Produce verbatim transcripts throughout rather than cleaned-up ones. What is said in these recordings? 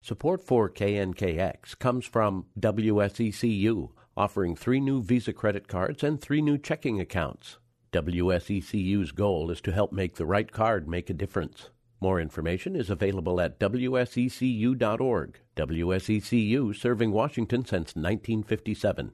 Support for K N K X comes from W S E C U, offering three new Visa credit cards and three new checking accounts. W S E C U's goal is to help make the right card make a difference. More information is available at W S E C U dot org. W S E C U serving Washington since nineteen fifty-seven.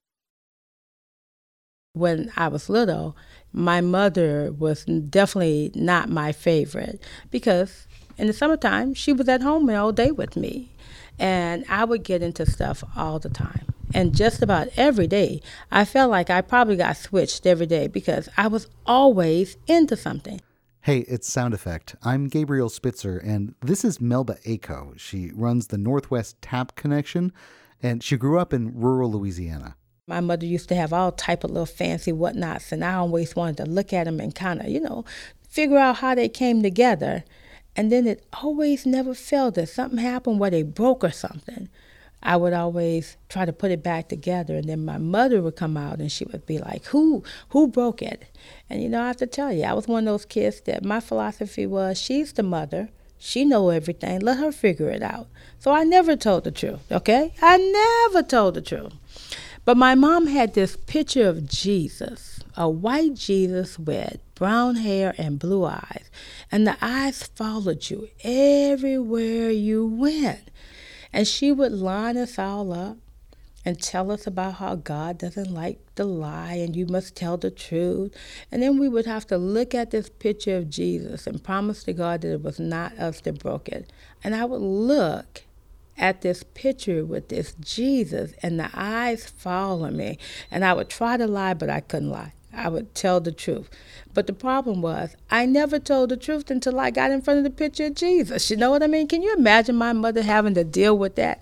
When I was little, my mother was definitely not my favorite because in the summertime, she was at home all day with me. And I would get into stuff all the time. And just about every day, I felt like I probably got switched every day because I was always into something. Hey, it's Sound Effect. I'm Gabriel Spitzer, and this is Melba Aco. She runs the Northwest Tap Connection, and she grew up in rural Louisiana. My mother used to have all type of little fancy whatnots, and I always wanted to look at them and kind of, you know, figure out how they came together. And then it always never felt that something happened where they broke or something. I would always try to put it back together, and then my mother would come out and she would be like, who who broke it? And you know, I have to tell you, I was one of those kids that my philosophy was, she's the mother, she know everything, let her figure it out. So I never told the truth, okay? I never told the truth. But my mom had this picture of Jesus, a white Jesus with brown hair and blue eyes, and the eyes followed you everywhere you went. And she would line us all up and tell us about how God doesn't like the lie and you must tell the truth. And then we would have to look at this picture of Jesus and promise to God that it was not us that broke it. And I would look at this picture with this Jesus and the eyes follow me. And I would try to lie, but I couldn't lie. I would tell the truth. But the problem was, I never told the truth until I got in front of the picture of Jesus. You know what I mean? Can you imagine my mother having to deal with that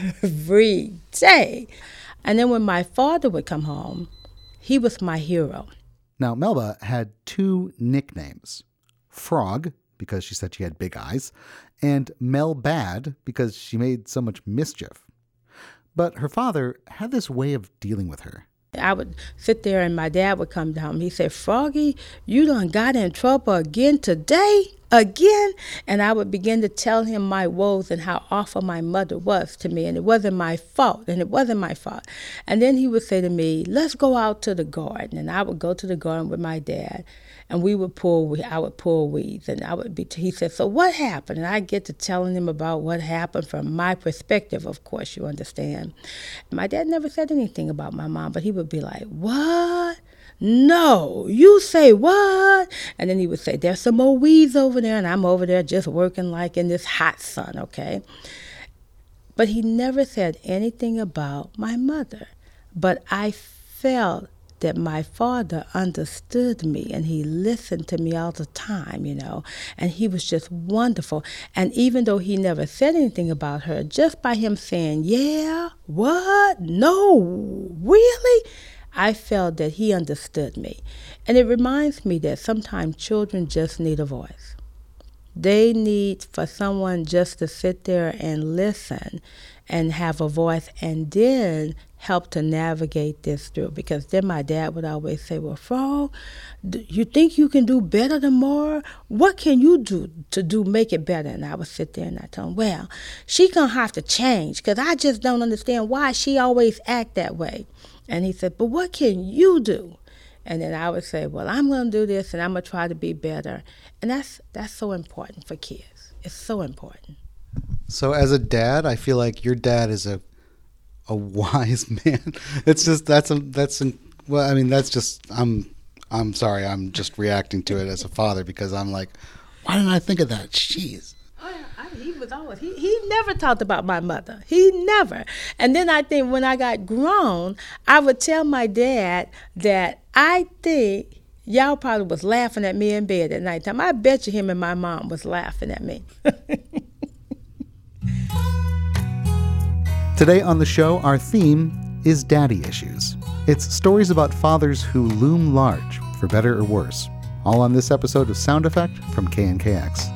every day? And then when my father would come home, he was my hero. Now, Melba had two nicknames. Frog, because she said she had big eyes, and Mel Bad, because she made so much mischief. But her father had this way of dealing with her. I would sit there and my dad would come down. He said, Froggy, you done got in trouble again today? Again? And I would begin to tell him my woes and how awful my mother was to me. And it wasn't my fault. And it wasn't my fault. And then he would say to me, let's go out to the garden. And I would go to the garden with my dad. And we would pull, I would pull weeds. And I would be, he said, so what happened? And I get to telling him about what happened from my perspective, of course, you understand. My dad never said anything about my mom, but he would be like, what? No, you say what? And then he would say, there's some more weeds over there, and I'm over there just working like in this hot sun, okay? But he never said anything about my mother. But I felt that my father understood me, and he listened to me all the time, you know, and he was just wonderful. And even though he never said anything about her, just by him saying, yeah, what? No, really? I felt that he understood me. And it reminds me that sometimes children just need a voice. They need for someone just to sit there and listen and have a voice and then help to navigate this through. Because then my dad would always say, well, Frog, you think you can do better tomorrow? What can you do to do make it better? And I would sit there and I tell him, well, she gonna have to change because I just don't understand why she always act that way. And he said, but what can you do? And then I would say, well, I'm going to do this and I'm going to try to be better. And that's that's so important for kids. It's so important. So as a dad, I feel like your dad is a a wise man. It's just, that's, a, that's, a, well, I mean, that's just, I'm, I'm sorry. I'm just reacting to it as a father because I'm like, why didn't I think of that? Jeez. He was always, he, he never talked about my mother. He never. And then I think when I got grown, I would tell my dad that I think y'all probably was laughing at me in bed at nighttime. I bet you him and my mom was laughing at me. Today on the show, our theme is daddy issues. It's stories about fathers who loom large, for better or worse. All on this episode of Sound Effect from K N K X.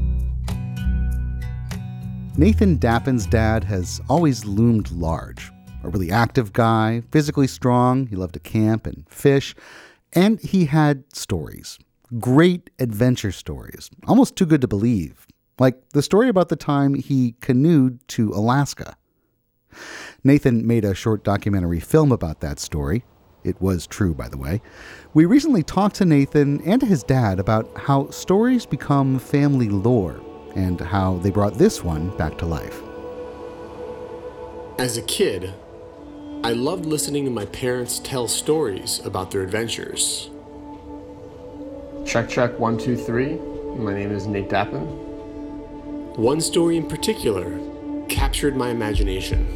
Nathan Dappin's dad has always loomed large. a really active guy, physically strong. He loved to camp and fish. And he had stories. Great adventure stories. Almost too good to believe. Like the story about the time he canoed to Alaska. Nathan made a short documentary film about that story. It was true, by the way. We recently talked to Nathan and to his dad about how stories become family lore and how they brought this one back to life. As a kid, I loved listening to my parents tell stories about their adventures. Check, check, one, two, three. My name is Nate Dappin. One story in particular captured my imagination.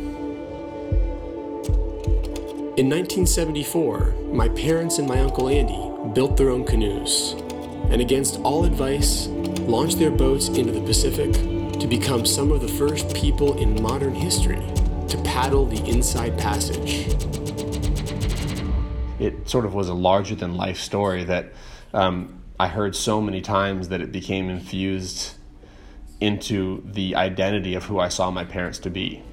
In nineteen seventy-four, my parents and my Uncle Andy built their own canoes, and against all advice, launched their boats into the Pacific to become some of the first people in modern history to paddle the Inside Passage. It sort of was a larger-than-life story that um, I heard so many times that it became infused into the identity of who I saw my parents to be.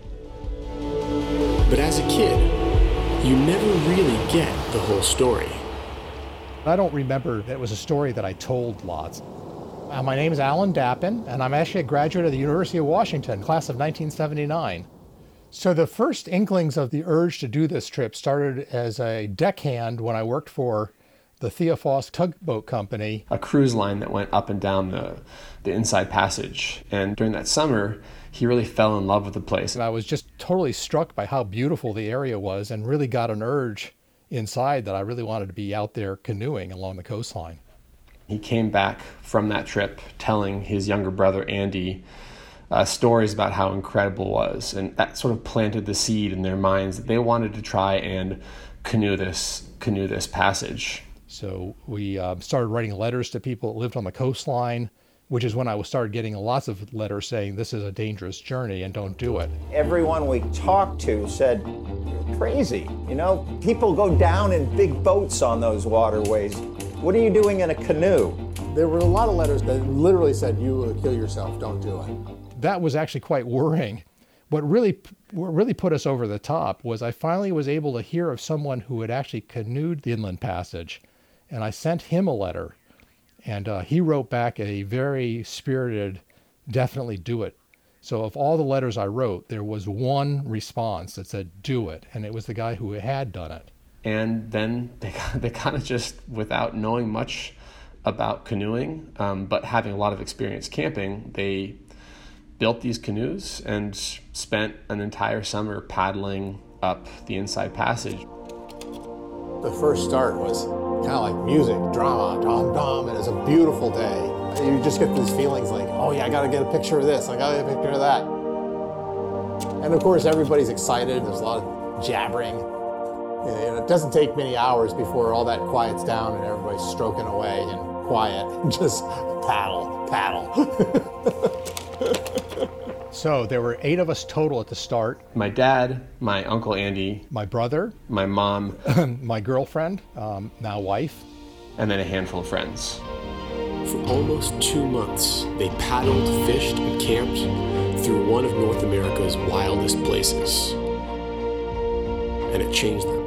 But as a kid, you never really get the whole story. I don't remember that it was a story that I told lots. Uh, my name is Alan Dappin, and I'm actually a graduate of the University of Washington, class of nineteen seventy-nine. So the first inklings of the urge to do this trip started as a deckhand when I worked for the Theophos Tugboat Company. A cruise line that went up and down the, the Inside Passage. And during that summer, he really fell in love with the place. And I was just totally struck by how beautiful the area was and really got an urge inside that I really wanted to be out there canoeing along the coastline. He came back from that trip telling his younger brother, Andy, uh, stories about how incredible it was. And that sort of planted the seed in their minds that they wanted to try and canoe this, canoe this passage. So we uh, started writing letters to people that lived on the coastline, which is when I started getting lots of letters saying this is a dangerous journey and don't do it. Everyone we talked to said, you're crazy. You know, people go down in big boats on those waterways. What are you doing in a canoe? There were a lot of letters that literally said, you will kill yourself, don't do it. That was actually quite worrying. What really, what really put us over the top was I finally was able to hear of someone who had actually canoed the Inland Passage. And I sent him a letter. And uh, he wrote back a very spirited, definitely do it. So of all the letters I wrote, there was one response that said, do it. And it was the guy who had done it. And then they, they kind of just, without knowing much about canoeing, um, but having a lot of experience camping, they built these canoes and spent an entire summer paddling up the Inside Passage. The first start was kind of like music, drama, dom dom, and it's a beautiful day. You just get these feelings like, oh yeah, I gotta get a picture of this, I gotta get a picture of that. And of course, everybody's excited, there's a lot of jabbering. And it doesn't take many hours before all that quiets down and everybody's stroking away and quiet, and just paddle, paddle. So there were eight of us total at the start. My dad, my Uncle Andy, my brother, my mom, my girlfriend, um, now wife, and then a handful of friends. For almost two months, they paddled, fished, and camped through one of North America's wildest places. And it changed them.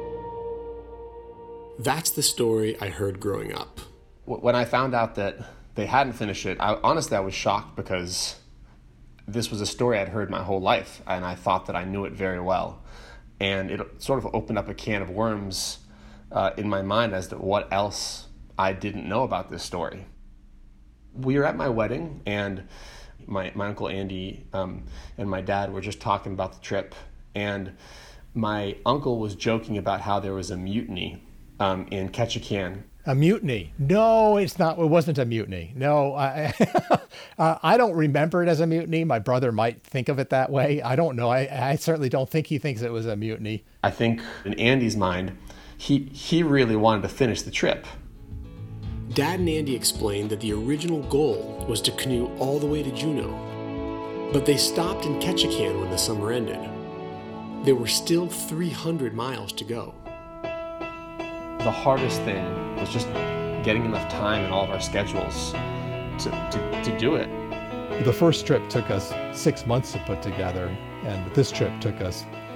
That's the story I heard growing up. When I found out that they hadn't finished it, I, honestly, I was shocked because this was a story I'd heard my whole life, and I thought that I knew it very well. And it sort of opened up a can of worms uh, in my mind as to what else I didn't know about this story. We were at my wedding, and my, my Uncle Andy um, and my dad were just talking about the trip, and my uncle was joking about how there was a mutiny um, in Ketchikan. A mutiny? No, it's not. It wasn't a mutiny. No, I, uh, I don't remember it as a mutiny. My brother might think of it that way. I don't know. I, I certainly don't think he thinks it was a mutiny. I think in Andy's mind, he he really wanted to finish the trip. Dad and Andy explained that the original goal was to canoe all the way to Juneau, but they stopped in Ketchikan when the summer ended. There were still three hundred miles to go. The hardest thing was just getting enough time in all of our schedules to, to, to do it. The first trip took us six months to put together, and this trip took us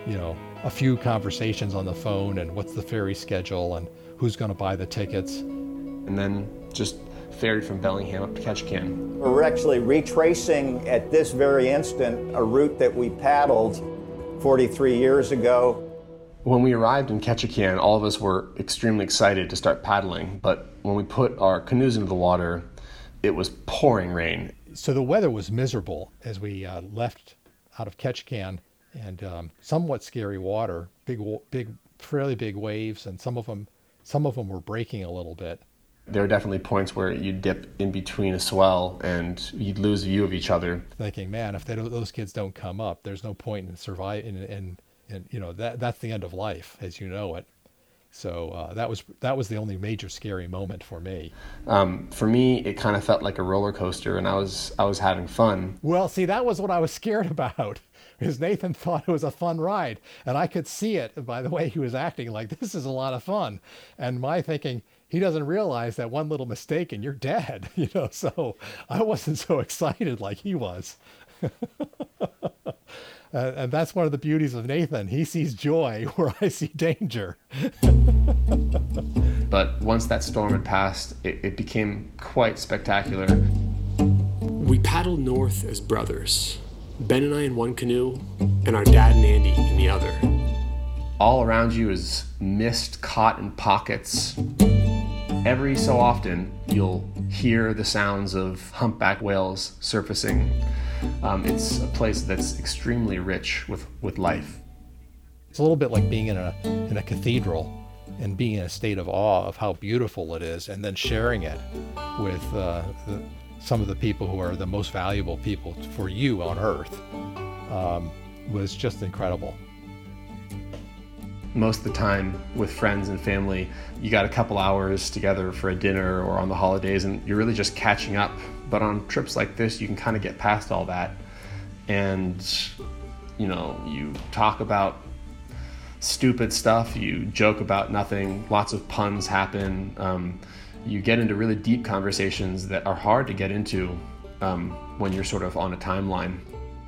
you know, a few conversations on the phone and what's the ferry schedule and who's going to buy the tickets. And then just ferried from Bellingham up to Ketchikan. We're actually retracing at this very instant a route that we paddled forty-three years ago. When we arrived in Ketchikan, all of us were extremely excited to start paddling, but when we put our canoes into the water, it was pouring rain. So the weather was miserable as we uh, left out of Ketchikan, and um, somewhat scary water, big, big, fairly big waves, and some of them, some of them were breaking a little bit. There are definitely points where you'd dip in between a swell and you'd lose view of each other. Thinking, man, if they don't, those kids don't come up, there's no point in surviving, and, and, and you know that that's the end of life as you know it. So uh, that was that was the only major scary moment for me. Um, for me, it kind of felt like a roller coaster, and I was I was having fun. Well, see, that was what I was scared about, because Nathan thought it was a fun ride, and I could see it by the way he was acting. Like, this is a lot of fun, and my thinking, he doesn't realize that one little mistake and you're dead, you know. So I wasn't so excited like he was. Uh, and that's one of the beauties of Nathan. He sees joy where I see danger. But once that storm had passed, it, it became quite spectacular. We paddled north as brothers, Ben and I in one canoe, and our dad and Andy in the other. All around you is mist caught in pockets. Every so often, you'll hear the sounds of humpback whales surfacing. Um, it's a place that's extremely rich with, with life. It's a little bit like being in a in a cathedral and being in a state of awe of how beautiful it is, and then sharing it with uh, the, some of the people who are the most valuable people for you on earth. Um, was just incredible. Most of the time with friends and family, you got a couple hours together for a dinner or on the holidays, and you're really just catching up. But on trips like this, you can kind of get past all that. And, you know, you talk about stupid stuff, you joke about nothing, lots of puns happen. Um, you get into really deep conversations that are hard to get into um, when you're sort of on a timeline.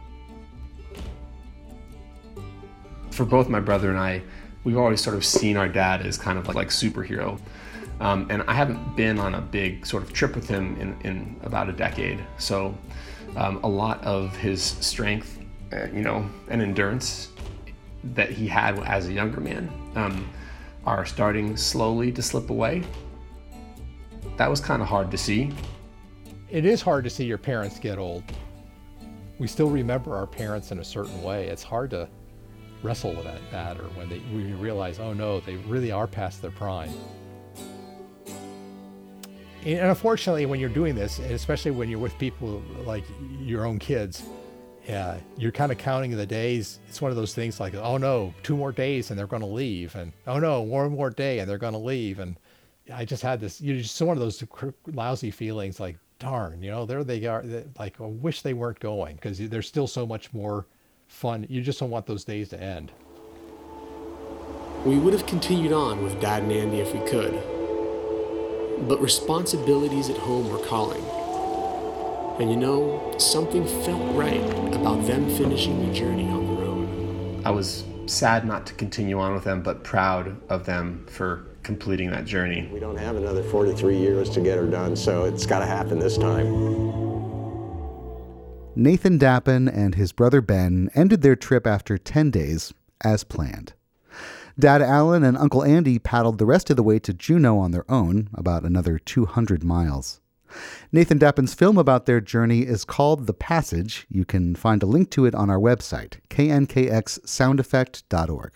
For both my brother and I, we've always sort of seen our dad as kind of like, like superhero. Um, and I haven't been on a big sort of trip with him in, in about a decade. So um, a lot of his strength, uh, you know, and endurance that he had as a younger man um, are starting slowly to slip away. That was kind of hard to see. It is hard to see your parents get old. We still remember our parents in a certain way. It's hard to wrestle with that, that or when they, we realize, oh no, they really are past their prime. And unfortunately, when you're doing this, and especially when you're with people like your own kids, uh, you're kind of counting the days. It's one of those things like, oh no, two more days and they're going to leave. And oh no, one more day and they're going to leave. And I just had this, you're just one of those lousy feelings like, darn, you know, there they are. Like, I wish they weren't going, because there's still so much more fun. You just don't want those days to end. We would have continued on with Dad and Andy if we could, but responsibilities at home were calling. And you know, something felt right about them finishing the journey on their own. I was sad not to continue on with them, but proud of them for completing that journey. We don't have another forty-three years to get her done, so it's got to happen this time. Nathan Dappen and his brother Ben ended their trip after ten days, as planned. Dad Alan and Uncle Andy paddled the rest of the way to Juneau on their own, about another two hundred miles. Nathan Dappen's film about their journey is called The Passage. You can find a link to it on our website, k n k x sound effect dot org.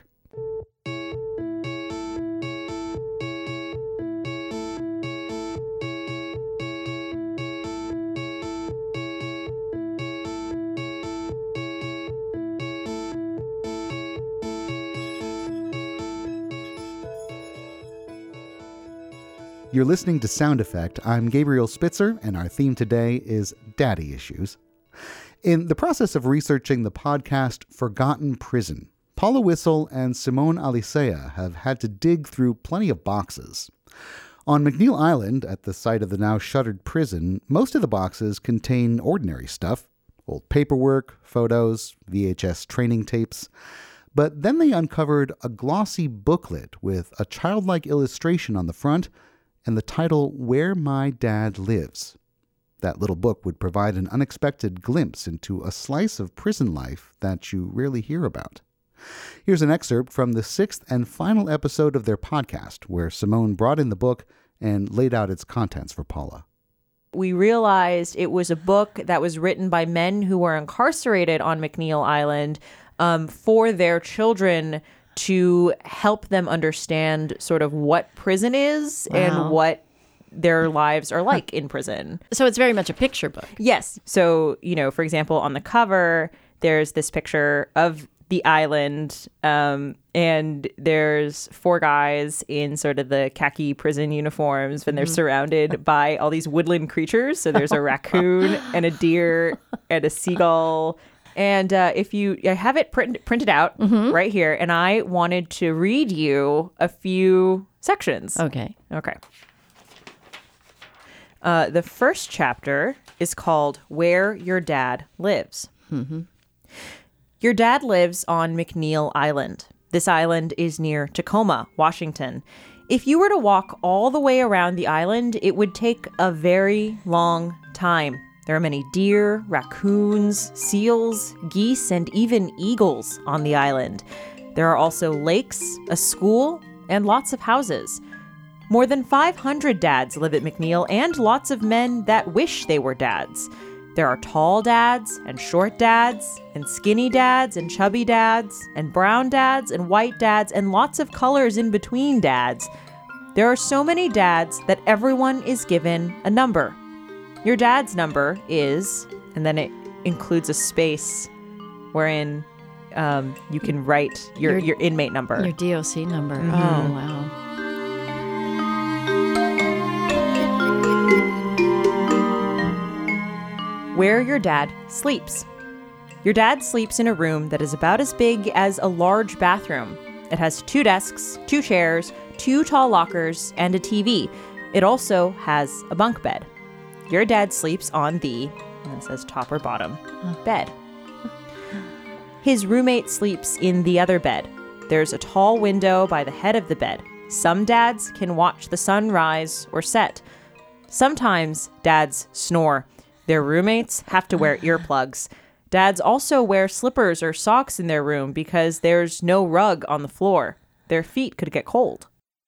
You're listening to Sound Effect. I'm Gabriel Spitzer, and our theme today is daddy issues. In the process of researching the podcast Forgotten Prison, Paula Wissel and Simone Alicea have had to dig through plenty of boxes. On McNeil Island, at the site of the now shuttered prison, most of the boxes contain ordinary stuff, old paperwork, photos, V H S training tapes. But then they uncovered a glossy booklet with a childlike illustration on the front and the title, Where My Dad Lives. That little book would provide an unexpected glimpse into a slice of prison life that you rarely hear about. Here's an excerpt from the sixth and final episode of their podcast, where Simone brought in the book and laid out its contents for Paula. We realized it was a book that was written by men who were incarcerated on McNeil Island um, for their children to help them understand sort of what prison is Wow. and what their lives are like in prison. So it's very much a picture book. Yes. So, you know, for example, on the cover, there's this picture of the island, um, and there's four guys in sort of the khaki prison uniforms, and they're Mhm. surrounded by all these woodland creatures. So there's a raccoon and a deer and a seagull. And uh, if you, I have it print, printed out right here, and I wanted to read you a few sections. Okay. Okay. Uh, the first chapter is called Where Your Dad Lives. Mm-hmm. Your dad lives on McNeil Island. This island is near Tacoma, Washington. If you were to walk all the way around the island, it would take a very long time. There are many deer, raccoons, seals, geese, and even eagles on the island. There are also lakes, a school, and lots of houses. More than five hundred dads live at McNeil, and lots of men that wish they were dads. There are tall dads and short dads and skinny dads and chubby dads and brown dads and white dads and lots of colors in between dads. There are so many dads that everyone is given a number. Your dad's number is, and then it includes a space wherein um, you can write your, Your- your inmate number. Your D O C number. Mhm. Oh, wow. Where your dad sleeps. Your dad sleeps in a room that is about as big as a large bathroom. It has two desks, two chairs, two tall lockers, and a T V. It also has a bunk bed. Your dad sleeps on the, and it says top or bottom, bed. His roommate sleeps in the other bed. There's a tall window by the head of the bed. Some dads can watch the sun rise or set. Sometimes dads snore. Their roommates have to wear earplugs. Dads also wear slippers or socks in their room because there's no rug on the floor. Their feet could get cold.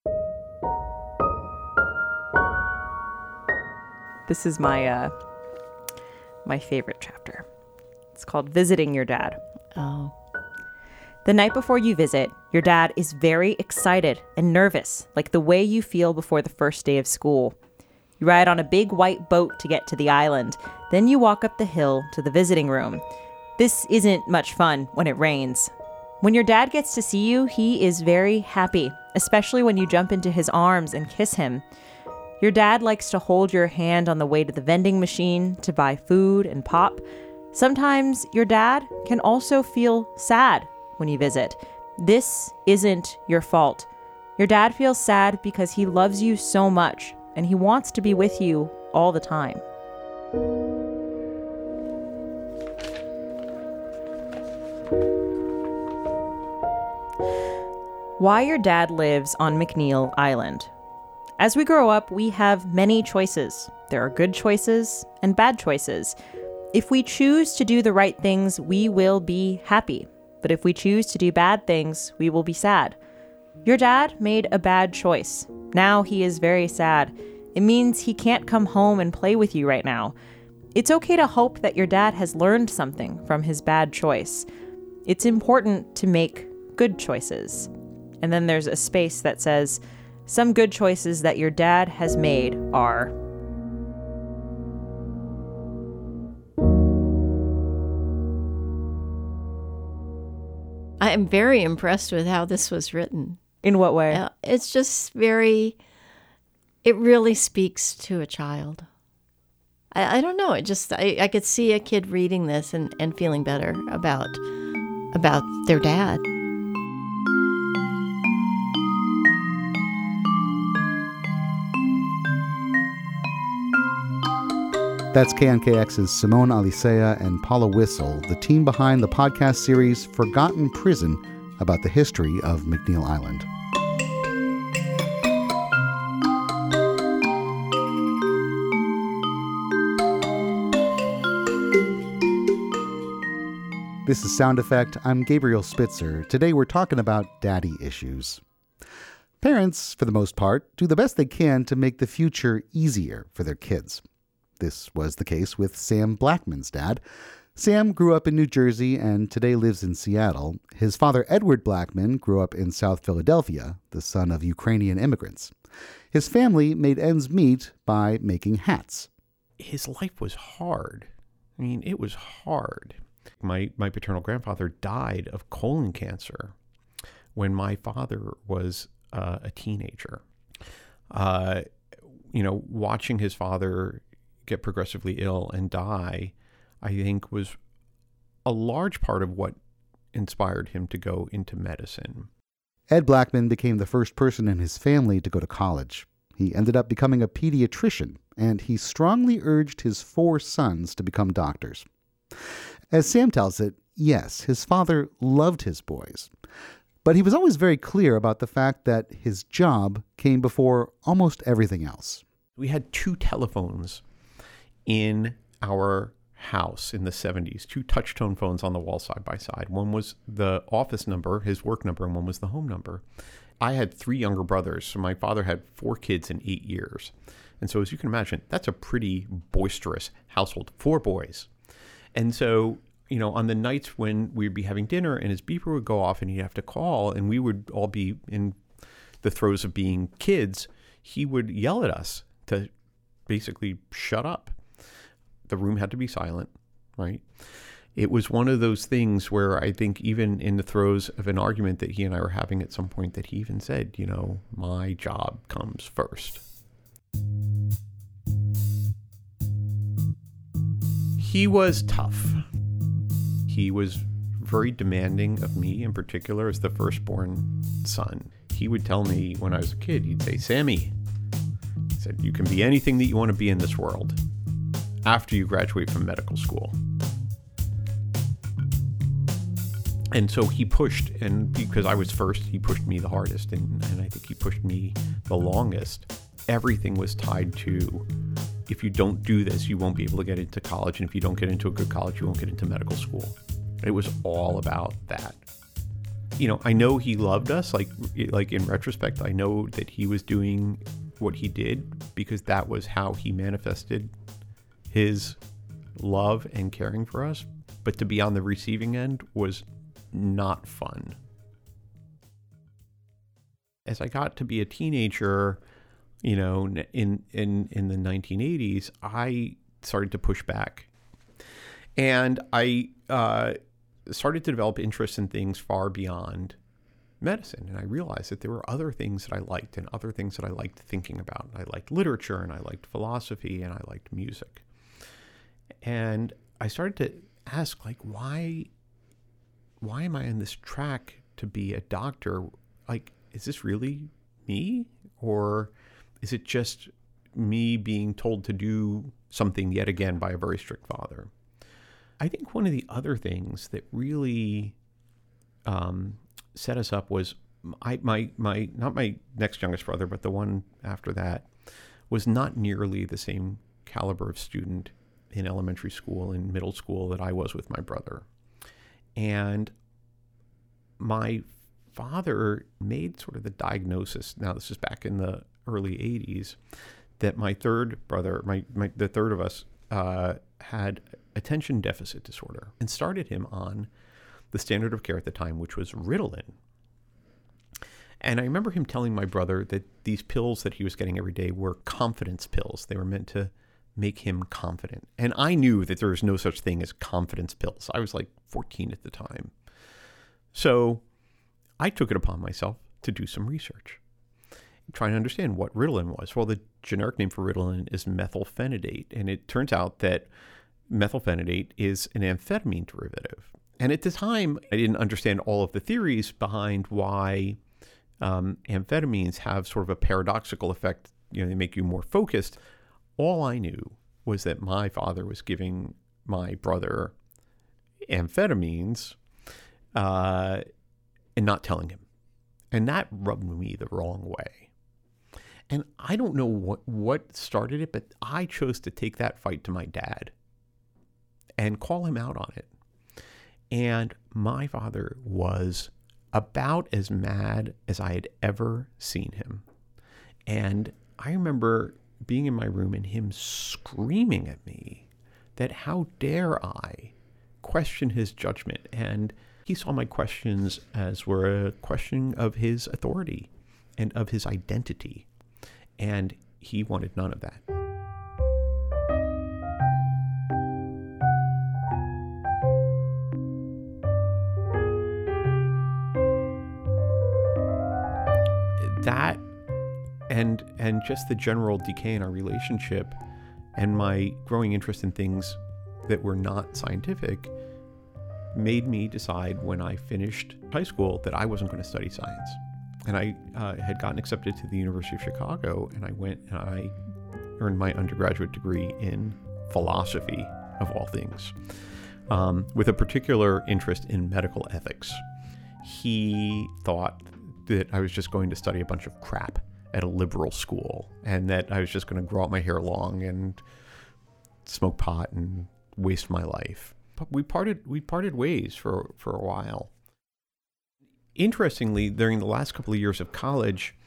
This is my uh, my favorite chapter. It's called Visiting Your Dad. Oh. The night before you visit, your dad is very excited and nervous, like the way you feel before the first day of school. You ride on a big white boat to get to the island. Then you walk up the hill to the visiting room. This isn't much fun when it rains. When your dad gets to see you, he is very happy, especially when you jump into his arms and kiss him. Your dad likes to hold your hand on the way to the vending machine to buy food and pop. Sometimes your dad can also feel sad when you visit. This isn't your fault. Your dad feels sad because he loves you so much, and he wants to be with you all the time. Why your dad lives on McNeil Island. As we grow up, we have many choices. There are good choices and bad choices. If we choose to do the right things, we will be happy. But if we choose to do bad things, we will be sad. Your dad made a bad choice. Now he is very sad. It means he can't come home and play with you right now. It's okay to hope that your dad has learned something from his bad choice. It's important to make good choices. And then there's a space that says, some good choices that your dad has made are... I am very impressed with how this was written. In what way? Uh, it's just very, it really speaks to a child. I, I don't know. It just, I, I could see a kid reading this and, and feeling better about, about their dad. That's K N K X's Simone Alicea and Paula Whistle, the team behind the podcast series Forgotten Prison, about the history of McNeil Island. This is Sound Effect. I'm Gabriel Spitzer. Today we're talking about daddy issues. Parents, for the most part, do the best they can to make the future easier for their kids. This was the case with Sam Blackman's dad. Sam grew up in New Jersey and today lives in Seattle. His father, Edward Blackman, grew up in South Philadelphia, the son of Ukrainian immigrants. His family made ends meet by making hats. His life was hard. I mean, it was hard. My my paternal grandfather died of colon cancer when my father was uh, a teenager. Uh, you know, watching his father get progressively ill and die, I think, was a large part of what inspired him to go into medicine. Ed Blackman became the first person in his family to go to college. He ended up becoming a pediatrician, and he strongly urged his four sons to become doctors. As Sam tells it, yes, his father loved his boys, but he was always very clear about the fact that his job came before almost everything else. We had two telephones in our house in the seventies, two touch-tone phones on the wall side by side. One was the office number, his work number, and one was the home number. I had three younger brothers, so my father had four kids in eight years. And so as you can imagine, that's a pretty boisterous household, four boys. And so, you know, on the nights when we'd be having dinner and his beeper would go off and he'd have to call and we would all be in the throes of being kids, he would yell at us to basically shut up. The room had to be silent, right? It was one of those things where I think even in the throes of an argument that he and I were having at some point that he even said, you know, my job comes first. He was tough. He was very demanding of me in particular as the firstborn son. He would tell me when I was a kid, he'd say, Sammy, he said, you can be anything that you want to be in this world after you graduate from medical school. And so he pushed, and because I was first, he pushed me the hardest, and, and I think he pushed me the longest. Everything was tied to, if you don't do this, you won't be able to get into college, and if you don't get into a good college, you won't get into medical school. It was all about that. You know, I know he loved us, like, like in retrospect, I know that he was doing what he did because that was how he manifested his love and caring for us. But to be on the receiving end was not fun. As I got to be a teenager, you know, in in in the nineteen eighties, I started to push back, and I uh, started to develop interest in things far beyond medicine. And I realized that there were other things that I liked, and other things that I liked thinking about. I liked literature, and I liked philosophy, and I liked music. And I started to ask, like, why, why am I on this track to be a doctor? Like, is this really me? Or is it just me being told to do something yet again by a very strict father? I think one of the other things that really um, set us up was I, my, my, not my next youngest brother, but the one after that was not nearly the same caliber of student in elementary school and middle school that I was with my brother. And my father made sort of the diagnosis, now this is back in the early eighties, that my third brother, my, my the third of us, uh, had attention deficit disorder, and started him on the standard of care at the time, which was Ritalin. And I remember him telling my brother that these pills that he was getting every day were confidence pills. They were meant to make him confident. And I knew that there was no such thing as confidence pills. I was like fourteen at the time. So I took it upon myself to do some research, trying to understand what Ritalin was. Well, the generic name for Ritalin is methylphenidate. And it turns out that methylphenidate is an amphetamine derivative. And at the time, I didn't understand all of the theories behind why um, amphetamines have sort of a paradoxical effect. You know, they make you more focused. All I knew was that my father was giving my brother amphetamines uh, and not telling him. And that rubbed me the wrong way. And I don't know what, what started it, but I chose to take that fight to my dad and call him out on it. And my father was about as mad as I had ever seen him. And I remember being in my room and him screaming at me that how dare I question his judgment. And he saw my questions as were a questioning of his authority and of his identity. And he wanted none of that. That and and just the general decay in our relationship and my growing interest in things that were not scientific made me decide when I finished high school that I wasn't going to study science. And I uh, had gotten accepted to the University of Chicago, and I went and I earned my undergraduate degree in philosophy, of all things, um, with a particular interest in medical ethics. He thought that I was just going to study a bunch of crap at a liberal school, and that I was just going to grow out my hair long and smoke pot and waste my life. But we parted we parted ways for, for a while. Interestingly, during the last couple of years of college,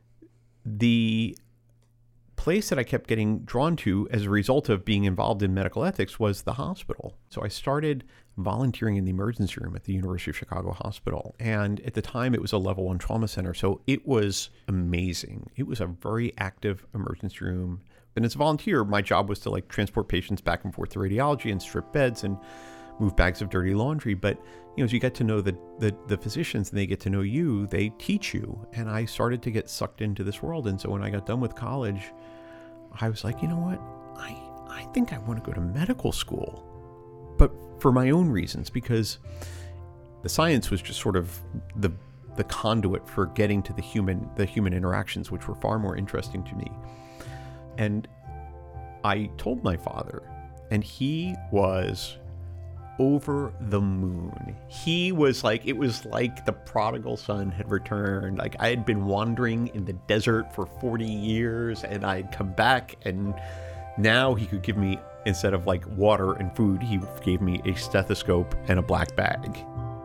the place that I kept getting drawn to as a result of being involved in medical ethics was the hospital. So I started volunteering in the emergency room at the University of Chicago Hospital. And at the time, it was a level one trauma center. So it was amazing. It was a very active emergency room. And as a volunteer, my job was to like transport patients back and forth to radiology and strip beds and move bags of dirty laundry. But you know, as you get to know the, the the physicians and they get to know you, they teach you. And I started to get sucked into this world. And so when I got done with college, I was like, you know what? I I think I want to go to medical school, but for my own reasons, because the science was just sort of the the conduit for getting to the human the human interactions, which were far more interesting to me. And I told my father, and he was over the moon. He was like, it was like the prodigal son had returned. Like I had been wandering in the desert for forty years and I'd come back, and now he could give me, instead of like water and food, he gave me a stethoscope and a black bag.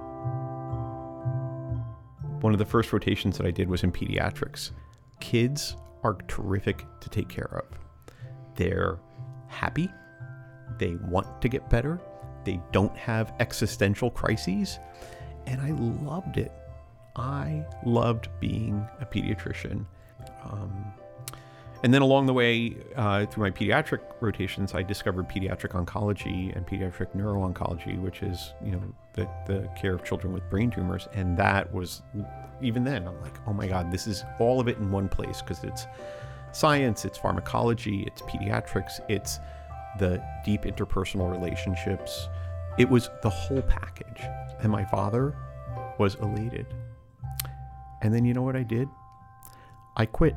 One of the first rotations that I did was in pediatrics. Kids are terrific to take care of. They're happy. They want to get better. They don't have existential crises. And I loved it. I loved being a pediatrician. Um, and then along the way, uh, through my pediatric rotations, I discovered pediatric oncology and pediatric neuro-oncology, which is, you know, the, the care of children with brain tumors. And that was, even then, I'm like, oh my God, this is all of it in one place, because it's science, it's pharmacology, it's pediatrics, it's the deep interpersonal relationships. It was the whole package. And my father was elated. And then you know what I did? I quit.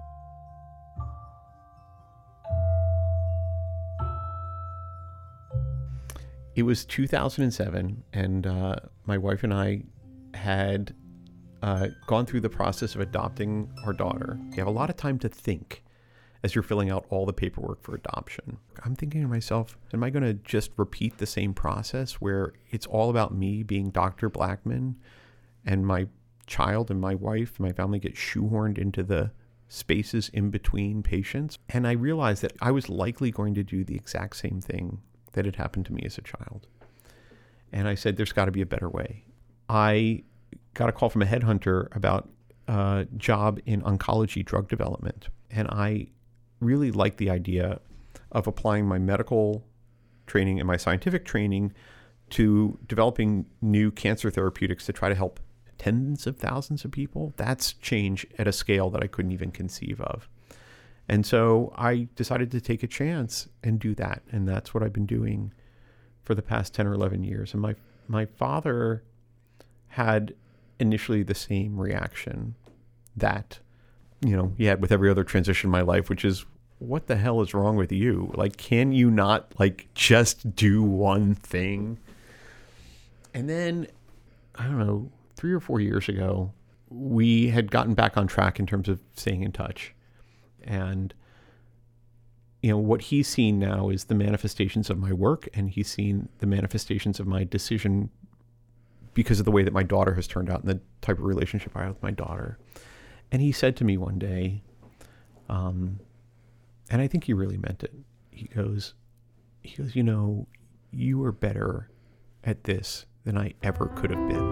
It was two thousand seven, and uh, my wife and I had uh, gone through the process of adopting our daughter. You have a lot of time to think as you're filling out all the paperwork for adoption. I'm thinking to myself, am I going to just repeat the same process where it's all about me being Doctor Blackman, and my child and my wife and my family get shoehorned into the spaces in between patients? And I realized that I was likely going to do the exact same thing that had happened to me as a child. And I said, there's got to be a better way. I got a call from a headhunter about a job in oncology drug development. And I really liked the idea of applying my medical training and my scientific training to developing new cancer therapeutics to try to help tens of thousands of people. That's change at a scale that I couldn't even conceive of. And so I decided to take a chance and do that. And that's what I've been doing for the past ten or eleven years. And my my father had initially the same reaction that, you know, he had with every other transition in my life, which is, what the hell is wrong with you? Like, can you not, like, just do one thing? And then, I don't know, three or four years ago, we had gotten back on track in terms of staying in touch. And, you know, what he's seen now is the manifestations of my work, and he's seen the manifestations of my decision because of the way that my daughter has turned out and the type of relationship I have with my daughter. And he said to me one day, um, and I think he really meant it. He goes, he goes, you know, you are better at this than I ever could have been.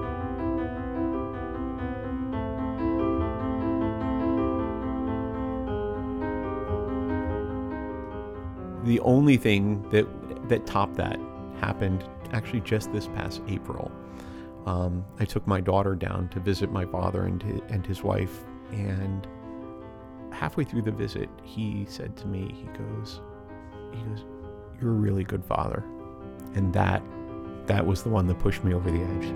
The only thing that that topped that happened actually just this past April. Um, I took my daughter down to visit my father and his, and his wife, and halfway through the visit, he said to me, he goes, he goes, "You're a really good father," and that that was the one that pushed me over the edge.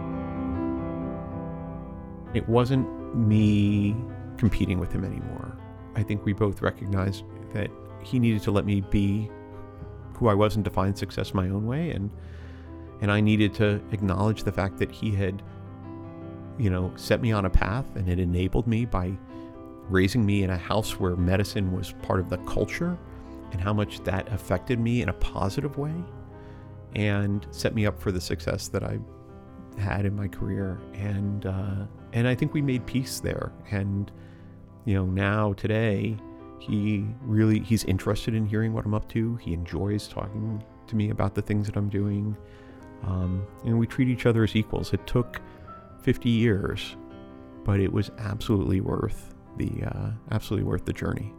It wasn't me competing with him anymore. I think we both recognized that he needed to let me be who I was and define success my own way, and and I needed to acknowledge the fact that he had, you know, set me on a path and had enabled me by raising me in a house where medicine was part of the culture, and how much that affected me in a positive way, and set me up for the success that I had in my career. And uh, and I think we made peace there. And, you know, now today, he really, he's interested in hearing what I'm up to. He enjoys talking to me about the things that I'm doing. Um, and we treat each other as equals. It took fifty years, but it was absolutely worth the, uh, absolutely worth the journey.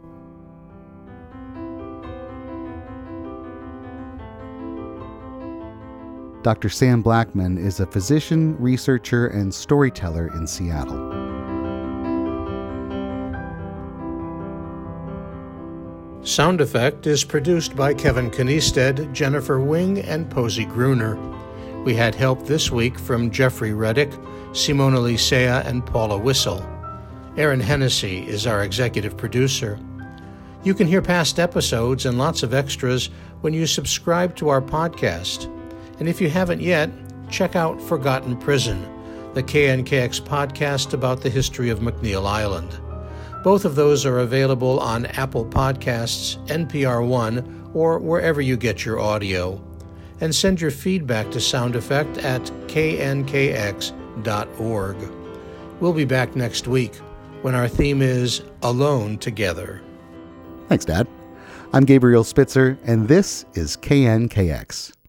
Doctor Sam Blackman is a physician, researcher, and storyteller in Seattle. Sound Effect is produced by Kevin Kniested, Jennifer Wing, and Posey Gruner. We had help this week from Jeffrey Reddick, Simona Licea, and Paula Wissel. Aaron Hennessy is our executive producer. You can hear past episodes and lots of extras when you subscribe to our podcast. And if you haven't yet, check out Forgotten Prison, the K N K X podcast about the history of McNeil Island. Both of those are available on Apple Podcasts, N P R One, or wherever you get your audio. And send your feedback to Sound Effect at K N K X dot org. We'll be back next week when our theme is Alone Together. Thanks, Dad. I'm Gabriel Spitzer, and this is K N K X.